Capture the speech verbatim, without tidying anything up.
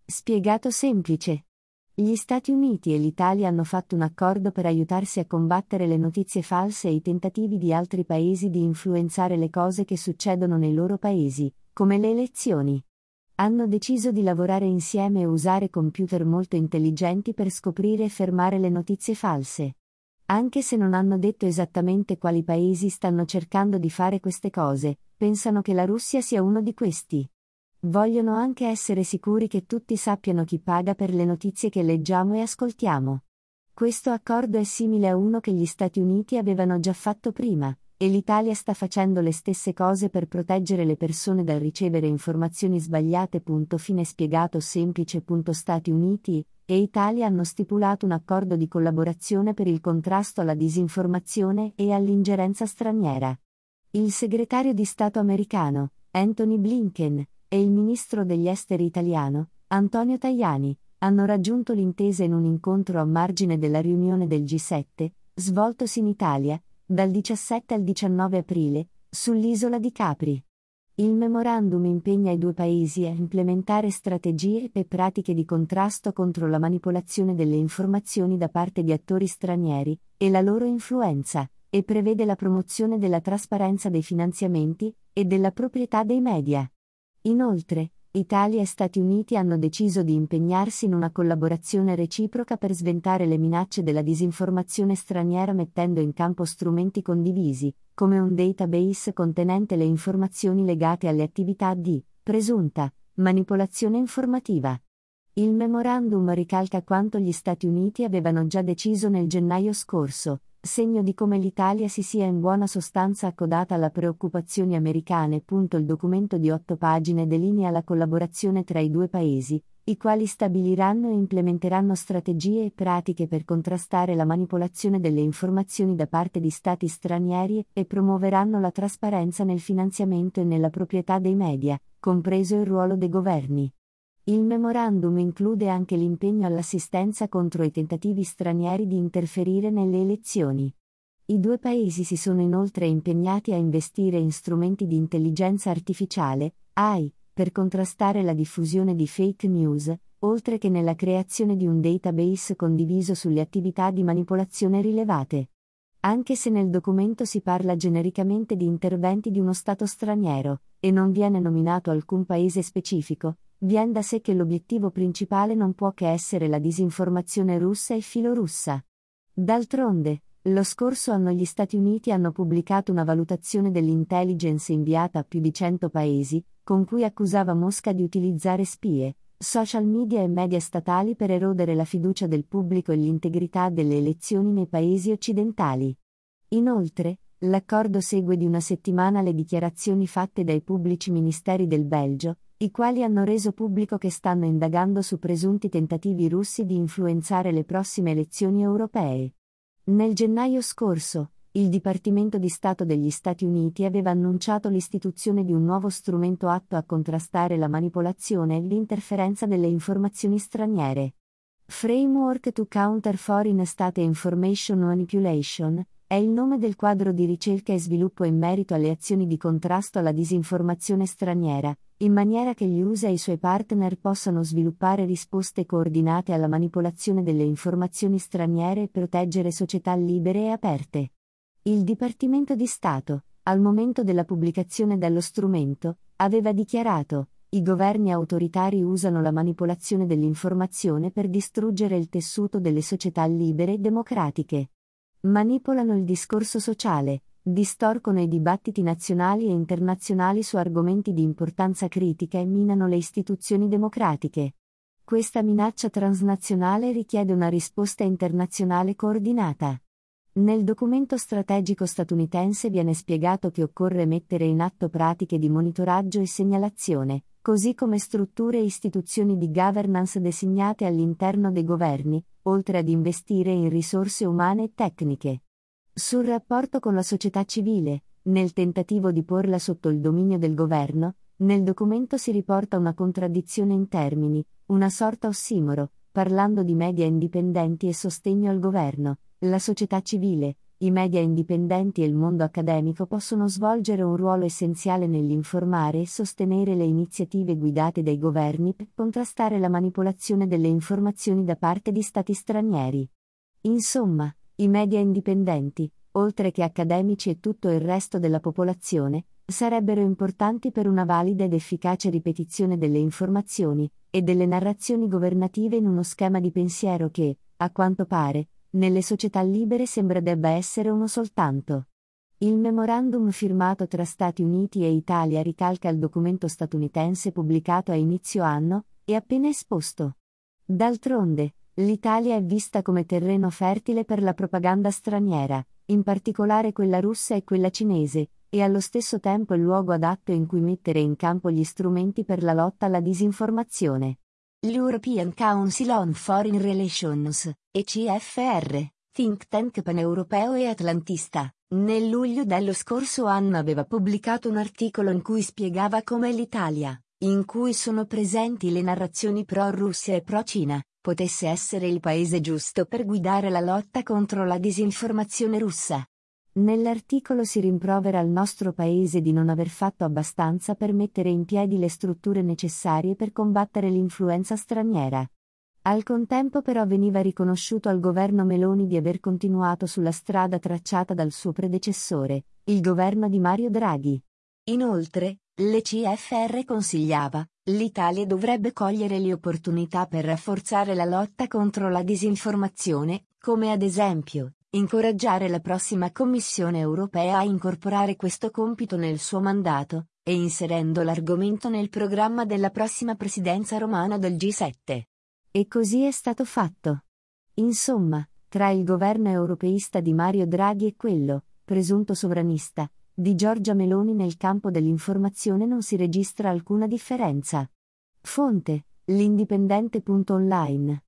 Spiegato semplice. Gli Stati Uniti e l'Italia hanno fatto un accordo per aiutarsi a combattere le notizie false e i tentativi di altri paesi di influenzare le cose che succedono nei loro paesi, come le elezioni. Hanno deciso di lavorare insieme e usare computer molto intelligenti per scoprire e fermare le notizie false. Anche se non hanno detto esattamente quali paesi stanno cercando di fare queste cose, pensano che la Russia sia uno di questi. Vogliono anche essere sicuri che tutti sappiano chi paga per le notizie che leggiamo e ascoltiamo. Questo accordo è simile a uno che gli Stati Uniti avevano già fatto prima, e l'Italia sta facendo le stesse cose per proteggere le persone dal ricevere informazioni sbagliate. Fine spiegato semplice. Stati Uniti e Italia hanno stipulato un accordo di collaborazione per il contrasto alla disinformazione e all'ingerenza straniera. Il segretario di Stato americano, Anthony Blinken, e il ministro degli esteri italiano, Antonio Tajani, hanno raggiunto l'intesa in un incontro a margine della riunione del G sette, svoltosi in Italia, dal diciassette al diciannove aprile, sull'isola di Capri. Il memorandum impegna i due paesi a implementare strategie e pratiche di contrasto contro la manipolazione delle informazioni da parte di attori stranieri, e la loro influenza, e prevede la promozione della trasparenza dei finanziamenti, e della proprietà dei media. Inoltre, Italia e Stati Uniti hanno deciso di impegnarsi in una collaborazione reciproca per sventare le minacce della disinformazione straniera mettendo in campo strumenti condivisi, come un database contenente le informazioni legate alle attività di, presunta, manipolazione informativa. Il memorandum ricalca quanto gli Stati Uniti avevano già deciso nel gennaio scorso, segno di come l'Italia si sia in buona sostanza accodata alle preoccupazioni americane. Il documento di otto pagine delinea la collaborazione tra i due paesi, i quali stabiliranno e implementeranno strategie e pratiche per contrastare la manipolazione delle informazioni da parte di stati stranieri e promuoveranno la trasparenza nel finanziamento e nella proprietà dei media, compreso il ruolo dei governi. Il memorandum include anche l'impegno all'assistenza contro i tentativi stranieri di interferire nelle elezioni. I due paesi si sono inoltre impegnati a investire in strumenti di intelligenza artificiale, A I, per contrastare la diffusione di fake news, oltre che nella creazione di un database condiviso sulle attività di manipolazione rilevate. Anche se nel documento si parla genericamente di interventi di uno Stato straniero, e non viene nominato alcun paese specifico, viene da sé che l'obiettivo principale non può che essere la disinformazione russa e filorussa. D'altronde, lo scorso anno gli Stati Uniti hanno pubblicato una valutazione dell'intelligence inviata a più di cento paesi, con cui accusava Mosca di utilizzare spie, social media e media statali per erodere la fiducia del pubblico e l'integrità delle elezioni nei paesi occidentali. Inoltre, l'accordo segue di una settimana le dichiarazioni fatte dai pubblici ministeri del Belgio, i quali hanno reso pubblico che stanno indagando su presunti tentativi russi di influenzare le prossime elezioni europee. Nel gennaio scorso, il Dipartimento di Stato degli Stati Uniti aveva annunciato l'istituzione di un nuovo strumento atto a contrastare la manipolazione e l'interferenza delle informazioni straniere. Framework to Counter Foreign State Information Manipulation è il nome del quadro di ricerca e sviluppo in merito alle azioni di contrasto alla disinformazione straniera, in maniera che gli U S A e i suoi partner possano sviluppare risposte coordinate alla manipolazione delle informazioni straniere e proteggere società libere e aperte. Il Dipartimento di Stato, al momento della pubblicazione dello strumento, aveva dichiarato: i governi autoritari usano la manipolazione dell'informazione per distruggere il tessuto delle società libere e democratiche. Manipolano il discorso sociale, distorcono i dibattiti nazionali e internazionali su argomenti di importanza critica e minano le istituzioni democratiche. Questa minaccia transnazionale richiede una risposta internazionale coordinata. Nel documento strategico statunitense viene spiegato che occorre mettere in atto pratiche di monitoraggio e segnalazione, così come strutture e istituzioni di governance designate all'interno dei governi, oltre ad investire in risorse umane e tecniche. Sul rapporto con la società civile, nel tentativo di porla sotto il dominio del governo, nel documento si riporta una contraddizione in termini, una sorta ossimoro, parlando di media indipendenti e sostegno al governo. La società civile, I media indipendenti e il mondo accademico possono svolgere un ruolo essenziale nell'informare e sostenere le iniziative guidate dai governi per contrastare la manipolazione delle informazioni da parte di stati stranieri. Insomma, i media indipendenti, oltre che accademici e tutto il resto della popolazione, sarebbero importanti per una valida ed efficace ripetizione delle informazioni e delle narrazioni governative in uno schema di pensiero che, a quanto pare, nelle società libere sembra debba essere uno soltanto. Il memorandum firmato tra Stati Uniti e Italia ricalca il documento statunitense pubblicato a inizio anno e appena esposto. D'altronde, l'Italia è vista come terreno fertile per la propaganda straniera, in particolare quella russa e quella cinese, e allo stesso tempo il luogo adatto in cui mettere in campo gli strumenti per la lotta alla disinformazione. L'European Council on Foreign Relations, E C F R, think tank paneuropeo e atlantista, nel luglio dello scorso anno aveva pubblicato un articolo in cui spiegava come l'Italia, in cui sono presenti le narrazioni pro-Russia e pro-Cina, potesse essere il paese giusto per guidare la lotta contro la disinformazione russa. Nell'articolo si rimprovera al nostro paese di non aver fatto abbastanza per mettere in piedi le strutture necessarie per combattere l'influenza straniera. Al contempo però veniva riconosciuto al governo Meloni di aver continuato sulla strada tracciata dal suo predecessore, il governo di Mario Draghi. Inoltre, l'E C F R consigliava, l'Italia dovrebbe cogliere le opportunità per rafforzare la lotta contro la disinformazione, come ad esempio, incoraggiare la prossima Commissione europea a incorporare questo compito nel suo mandato, e inserendo l'argomento nel programma della prossima presidenza romana del G sette. E così è stato fatto. Insomma, tra il governo europeista di Mario Draghi e quello, presunto sovranista, di Giorgia Meloni nel campo dell'informazione non si registra alcuna differenza. Fonte: l'indipendente punto online